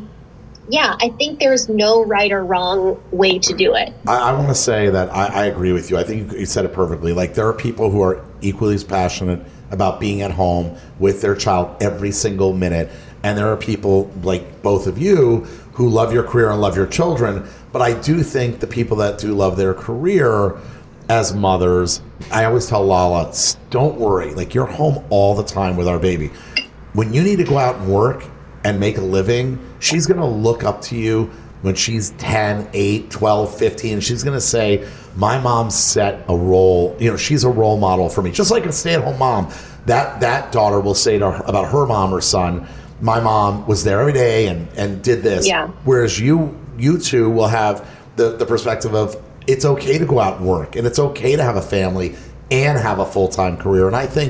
I think there's no right or wrong way to do it. I want to say that I agree with you. I think you said it perfectly. Like, there are people who are equally as passionate about being at home with their child every single minute. And there are people like both of you who love your career and love your children. But I do think the people that do love their career as mothers, I always tell Lala, don't worry. Like, you're home all the time with our baby. When you need to go out and work and make a living, she's going to look up to you when she's 10, 8, 12, 15. She's going to say, my mom set a role, she's a role model for me. Just like a stay-at-home mom, that daughter will say to her, about her mom or son, my mom was there every day and did this. Yeah. Whereas you two will have the perspective of, it's okay to go out and work, and it's okay to have a family and have a full-time career. And I think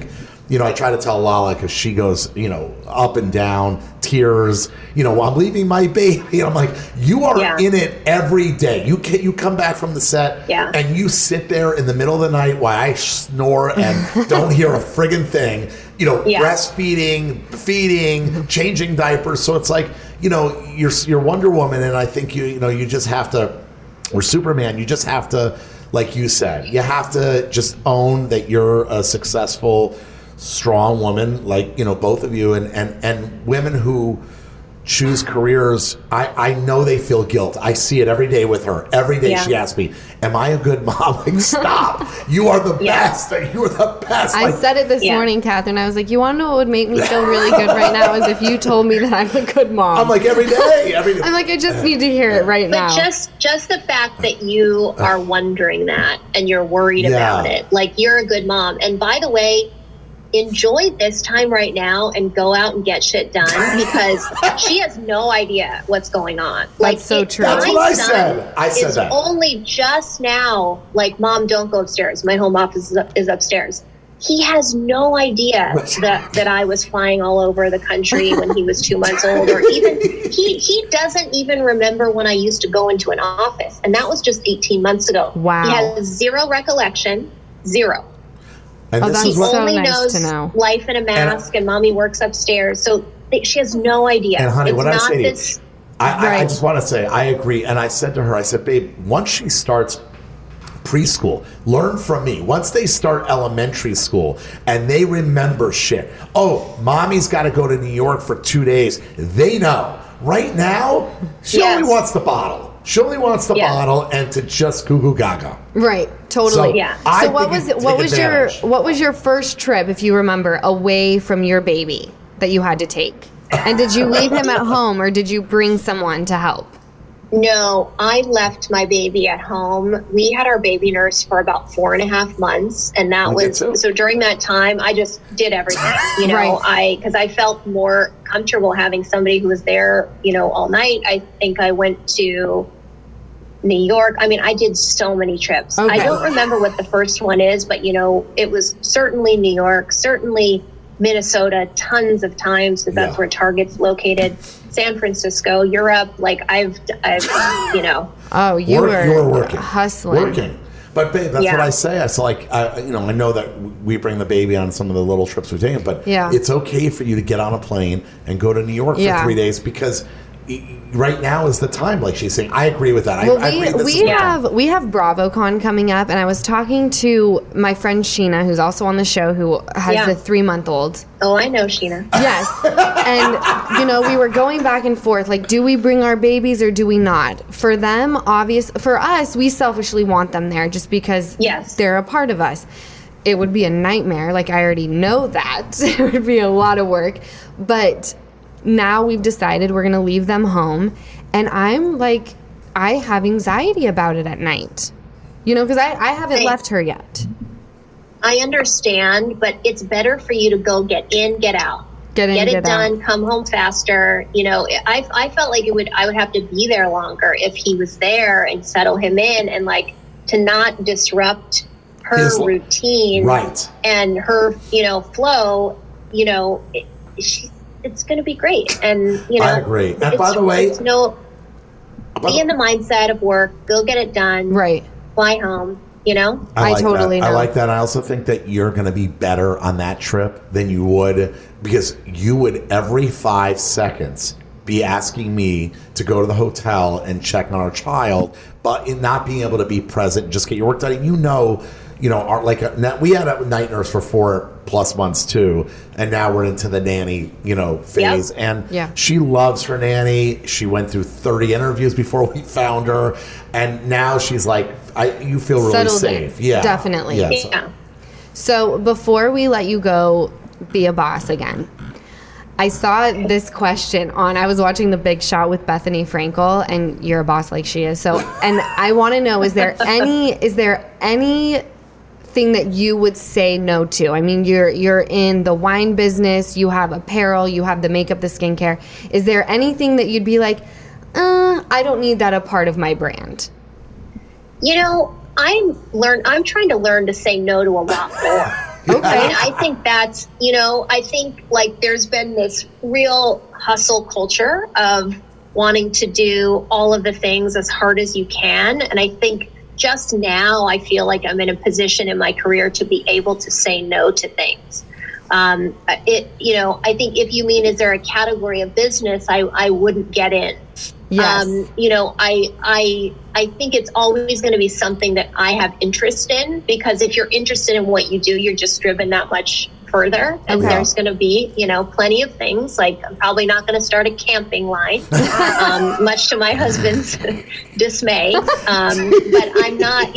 I try to tell Lala because she goes, up and down, tears, I'm leaving my baby. I'm like, you are in it every day. You come back from the set and you sit there in the middle of the night while I snore and don't hear a friggin' thing, breastfeeding, feeding, changing diapers. So it's like, you're Wonder Woman, and I think you just have to, or Superman, you just have to, like you said, you have to just own that you're a successful, strong woman, like both of you, and women who choose careers. I know they feel guilt. I see it every day with her. Every day she asks me, "Am I a good mom?" Like, stop! You are the best. You are the best. I said it this morning, Catherine. I was like, "You want to know what would make me feel really good right now is if you told me that I'm a good mom." I'm like, every day. I'm like, I just need to hear it right now. But just the fact that you are wondering that and you're worried about it, like you're a good mom. And by the way, enjoy this time right now and go out and get shit done, because she has no idea what's going on. That's so true. That's what I said. I said that. Only just now, like, Mom, don't go upstairs. My home office is upstairs. He has no idea that I was flying all over the country when he was 2 months old, or even he doesn't even remember when I used to go into an office, and that was just 18 months ago. Wow. He has zero recollection, zero. And this is what only so nice knows to know. Life in a mask, and Mommy works upstairs, so she has no idea. And honey, it's what not I say this. to you, I just want to say I agree. And I said to her, I said, babe, once she starts preschool, learn from me. Once they start elementary school and they remember shit. Oh, Mommy's got to go to New York for 2 days. They know. Right now, she only wants the bottle. She only wants the bottle and to just goo goo gaga. Right, totally. So, so what was your first trip, if you remember, away from your baby that you had to take? And did you leave him at home, or did you bring someone to help? No, I left my baby at home. We had our baby nurse for about 4.5 months, and that was so. During that time, I just did everything. Because I felt more comfortable having somebody who was there, all night. I think I went to New York. I mean, I did so many trips. Okay. I don't remember what the first one is, but it was certainly New York, certainly Minnesota, tons of times, because that's where Target's located. San Francisco, Europe. Like I've Oh, you were working, hustling. But babe, that's what I say. I say, like, I know that we bring the baby on some of the little trips we've taken, but it's okay for you to get on a plane and go to New York for 3 days, because right now is the time, like she's saying. I agree with that. Well, we have BravoCon coming up, and I was talking to my friend Sheena, who's also on the show, who has a 3-month-old. Oh, I know Sheena. Yes. And, we were going back and forth, like, do we bring our babies or do we not? For them, for us, we selfishly want them there just because they're a part of us. It would be a nightmare. Like, I already know that. It would be a lot of work. But now we've decided we're going to leave them home. And I'm like, I have anxiety about it at night. Because I haven't left her yet. I understand, but it's better for you to go get in, get out. Get it done, come home faster. I felt like I would have to be there longer if he was there and settle him in, and like to not disrupt her routine and her, flow. It's going to be great. And, I agree. And by the way, be in the mindset of work, go get it done. Right. Fly home. I totally know. I like that. I also think that you're going to be better on that trip than you would, because you would every 5 seconds be asking me to go to the hotel and check on our child, but in not being able to be present, just get your work done. And we had a night nurse for 4+ months too, and now we're into the nanny, phase. And she loves her nanny. She went through 30 interviews before we found her, and now she's like, you feel really settled safe. In. Yeah, definitely. Yeah. So before we let you go, be a boss again, I saw this question I was watching The Big Shot with Bethany Frankel, and you're a boss like she is. So, and I want to know, is there anything that you would say no to? I mean, you're in the wine business, you have apparel, you have the makeup, the skincare. Is there anything that you'd be like, I don't need that a part of my brand? I'm trying to learn to say no to a lot more. Okay. I mean, I think that's, I think like there's been this real hustle culture of wanting to do all of the things as hard as you can. And I think just now I feel like I'm in a position in my career to be able to say no to things. I think if you mean, is there a category of business I wouldn't get in? Yes. I think it's always going to be something that I have interest in, because if you're interested in what you do, you're just driven that much further. And there's going to be, plenty of things. Like, I'm probably not going to start a camping line, much to my husband's dismay. But I'm not,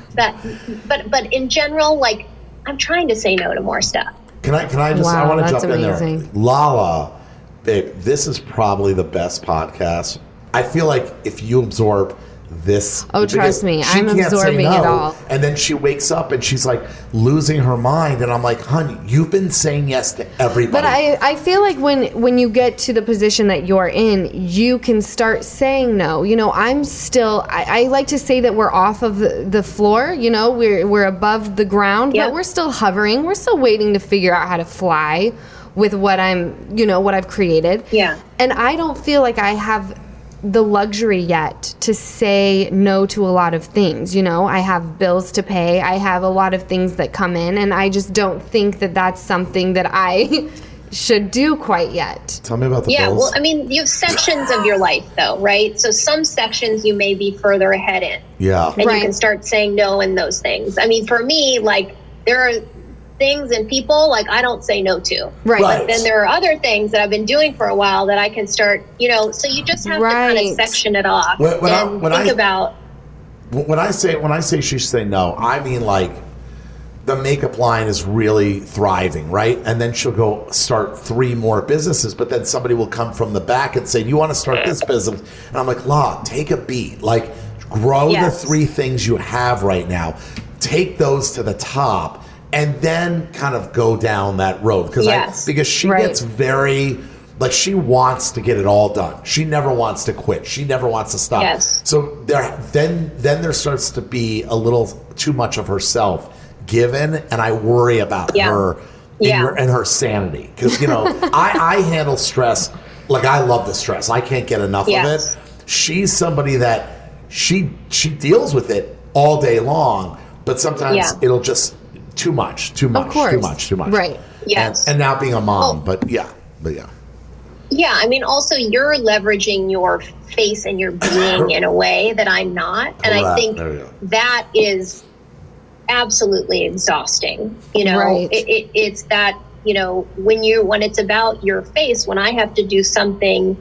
but in general, like, I'm trying to say no to more stuff. Can I just, I want to jump in there. Lala, babe, this is probably the best podcast. I feel like if you absorb this. Oh, trust me, I'm absorbing it all. And then she wakes up and she's like losing her mind. And I'm like, honey, you've been saying yes to everybody. But I feel like when you get to the position that you're in, you can start saying no. I'm still, I like to say that we're off of the floor, we're above the ground, but we're still hovering. We're still waiting to figure out how to fly with what what I've created. Yeah. And I don't feel like I have the luxury yet to say no to a lot of things. I have bills to pay. I have a lot of things that come in, and I just don't think that that's something that I should do quite yet. Tell me about the bills. Yeah, well, I mean, you have sections of your life, though, right? So some sections you may be further ahead in. Yeah. And you can start saying no in those things. I mean, for me, like, there are things and people like I don't say no to. Right. But then there are other things that I've been doing for a while that I can start, so you just have to kind of section it off about. When I say she should say no, I mean like the makeup line is really thriving, right? And then she'll go start 3 more businesses, but then somebody will come from the back and say, you want to start this business? And I'm like, La, take a beat. Like, grow the 3 things you have right now. Take those to the top. And then kind of go down that road because she gets very like she wants to get it all done. She never wants to quit. She never wants to stop. Yes. So then there starts to be a little too much of herself given, and I worry about her and her sanity because I handle stress like I love the stress. I can't get enough of it. She's somebody that she deals with it all day long, but sometimes it'll just. Too much. Of course. Right. Yes. And now being a mom, but yeah. Yeah, I mean, also you're leveraging your face and your being in a way that I'm not. And I think that is absolutely exhausting. Right. It's that, when it's about your face, when I have to do something,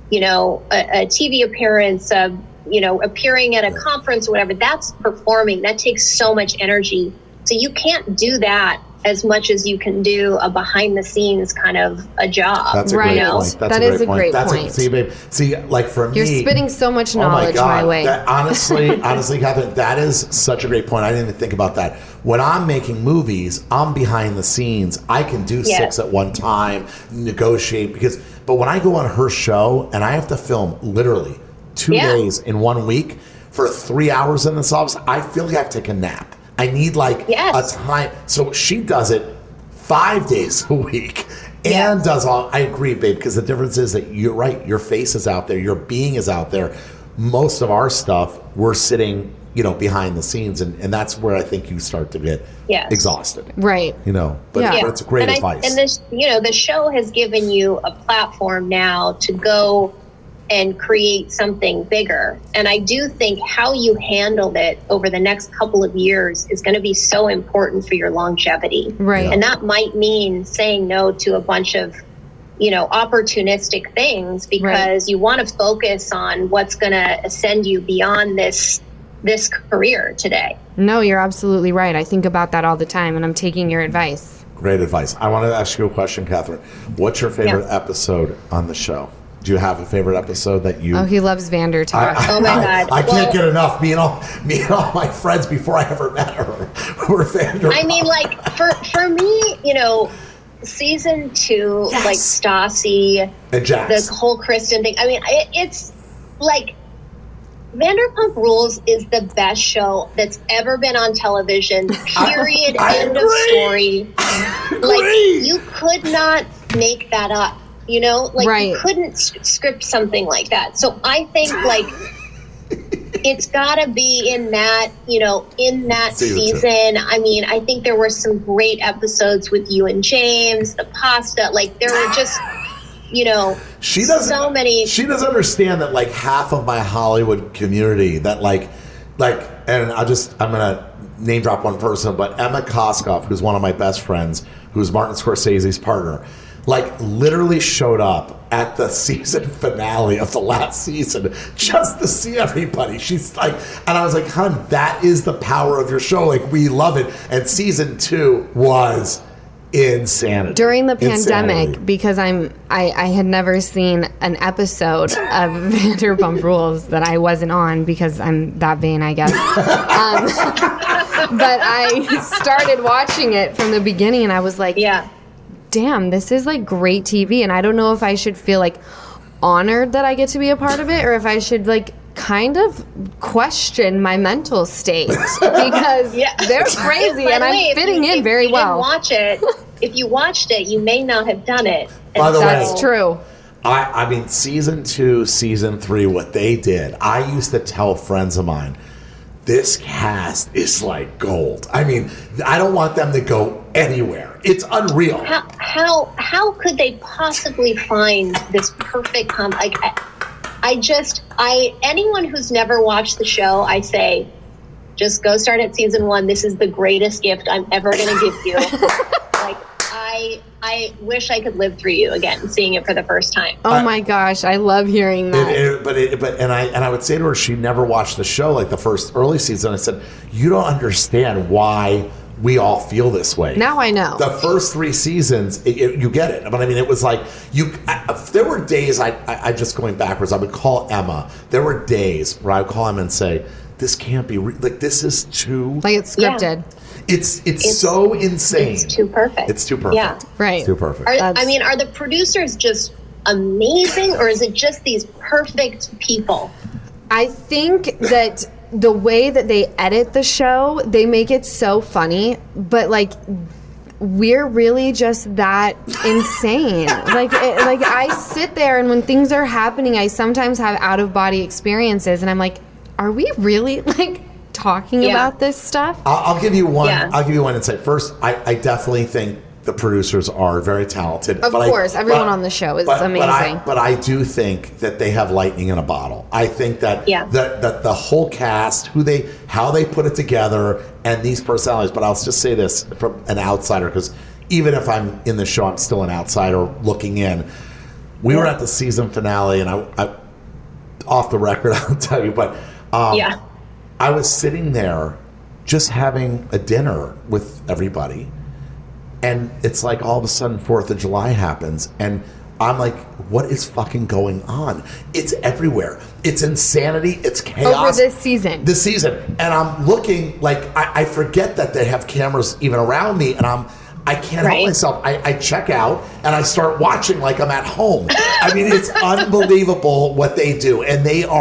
a TV appearance, appearing at a conference or whatever, that's performing. That takes so much energy. So you can't do that as much as you can do a behind the scenes kind of a job. That's a great point. That is a great point. See, babe. See, like for me, you're spitting so much knowledge my way. Honestly, Catherine, that is such a great point. I didn't even think about that. When I'm making movies, I'm behind the scenes. I can do 6 at one time, negotiate but when I go on her show and I have to film literally 2 days in 1 week for 3 hours in this office, I feel like I have to take a nap. I need like a time. So she does it 5 days a week and does all. I agree, babe, because the difference is that you're right. Your face is out there. Your being is out there. Most of our stuff, we're sitting, behind the scenes. And that's where I think you start to get exhausted. Right. But it's great advice. And this, the show has given you a platform now to go and create something bigger. And I do think how you handled it over the next couple of years is going to be so important for your longevity. Right. And that might mean saying no to a bunch of, opportunistic things because you want to focus on what's going to ascend you beyond this career today. No, you're absolutely right. I think about that all the time and I'm taking your advice. Great advice. I want to ask you a question, Catherine. What's your favorite episode on the show? Do you have a favorite episode that you... Oh, he loves Vander talk. Oh, my God. I can't get enough. Me and all my friends before I ever met her were Vander. I mean, like, for me, season 2, like Stassi, and Jax. the whole Kristen thing. I mean, it's like... Vanderpump Rules is the best show that's ever been on television. Period. End of story. Like, you could not make that up. You know, like you couldn't script something like that. So I think like it's got to be in that, you know, in that season. I mean, I think there were some great episodes with you and James, the pasta. Like there were just, you know, so many. She doesn't understand that like half of my Hollywood community that like, and I'm gonna name drop one person, but Emma Koskoff, who's one of my best friends, who's Martin Scorsese's partner, like literally showed up at the season finale of the last season just to see everybody. She's like, and I was like, hon, that is the power of your show. Like, we love it. And season 2 was insanity. During the pandemic, because I had never seen an episode of Vanderpump Rules that I wasn't on because I'm that vain, I guess. But I started watching it from the beginning and I was like, damn, this is like great TV. And I don't know if I should feel like honored that I get to be a part of it or if I should like kind of question my mental state because they're crazy and I'm fitting in very well. If you watched it, you may not have done it. By the way, that's true. I mean, season 2, season 3, what they did, I used to tell friends of mine, this cast is like gold. I mean, I don't want them to go anywhere. It's unreal. How could they possibly find this perfect anyone who's never watched the show, I say, just go start at season 1. This is the greatest gift I'm ever going to give you. Like, I wish I could live through you again, seeing it for the first time. Oh my gosh, I love hearing that. I would say to her, she never watched the show like the first early season. I said, you don't understand why we all feel this way. Now I know. The first 3 seasons, you get it. But I mean, it was like, there were days, I just going backwards, I would call Emma. There were days where I would call Emma and say, this can't be, like, this is too... Like it's scripted. Yeah. It's so insane. It's too perfect. It's too perfect. Yeah. Right. It's too perfect. Are the producers just amazing or is it just these perfect people? I think that the way that they edit the show, they make it so funny, but like we're really just that insane. like I sit there and when things are happening, I sometimes have out of body experiences and I'm like, are we really like talking about this stuff? I'll give you one. I'll give you one insight. First, I definitely think the producers are very talented. Of course, everyone on the show is amazing. But I do think that they have lightning in a bottle. I think that that the whole cast, how they put it together, and these personalities. But I'll just say this from an outsider, because even if I'm in the show, I'm still an outsider looking in. We were at the season finale, and I off the record, I'll tell you, but I was sitting there just having a dinner with everybody. And it's like all of a sudden 4th of July happens. And I'm like, what is fucking going on? It's everywhere. It's insanity. It's chaos. Over this season. And I'm looking like I forget that they have cameras even around me. And I can't help myself. I check out and I start watching like I'm at home. I mean, it's unbelievable what they do. And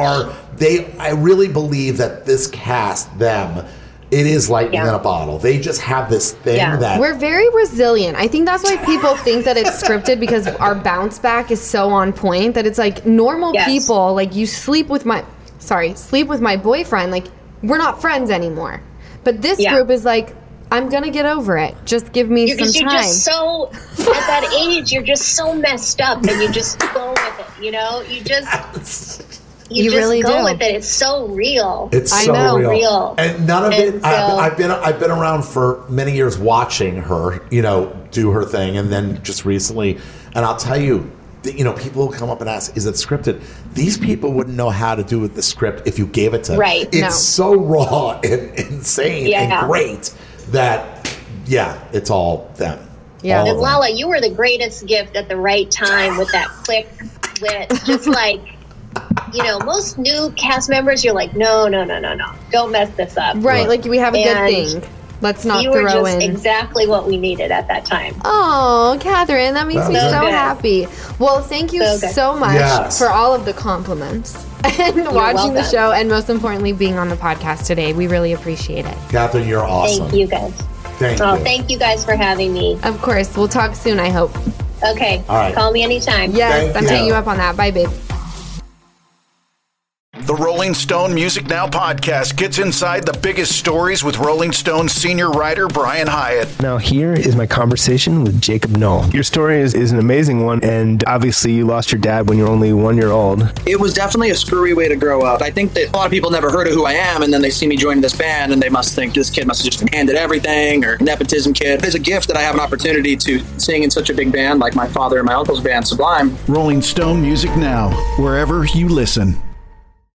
I really believe that this cast, it is lightning in a bottle. They just have this thing that... We're very resilient. I think that's why people think that it's scripted, because our bounce back is so on point that it's like normal people, like you sleep with my boyfriend, like we're not friends anymore. But this group is like, I'm going to get over it. Just give me some time. You're just so, at that age, you're just so messed up and you just go with it, you know? You just really go with it. It's so real. It's so real. And none of it. I've been around for many years watching her, do her thing, and then just recently. And I'll tell you, people will come up and ask, "Is it scripted?" These people wouldn't know how to do with the script if you gave it to them. Right. It's so raw and insane and great that it's all them. Yeah. And Lala, you were the greatest gift at the right time with that quick wit, just like. Most new cast members, you're like, no, don't mess this up. Right, like we have a good thing. Let's not throw in. You were just exactly what we needed at that time. Oh, Catherine, that makes me so happy. Well, thank you so much for all of the compliments. and watching the show, and most importantly, being on the podcast today. We really appreciate it. Catherine, you're awesome. Thank you, guys. Thank you guys for having me. Of course. We'll talk soon, I hope. Okay. All right. Call me anytime. Yes, I'm taking you up on that. Bye, babe. The Rolling Stone Music Now podcast gets inside the biggest stories with Rolling Stone senior writer Brian Hyatt. Now here is my conversation with Jacob Knoll. Your story is an amazing one, and obviously you lost your dad when you were only 1 year old. It was definitely a screwy way to grow up. I think that a lot of people never heard of who I am, and then they see me join this band, and they must think this kid must have just been handed everything, or nepotism kid. It's a gift that I have an opportunity to sing in such a big band like my father and my uncle's band, Sublime. Rolling Stone Music Now, wherever you listen.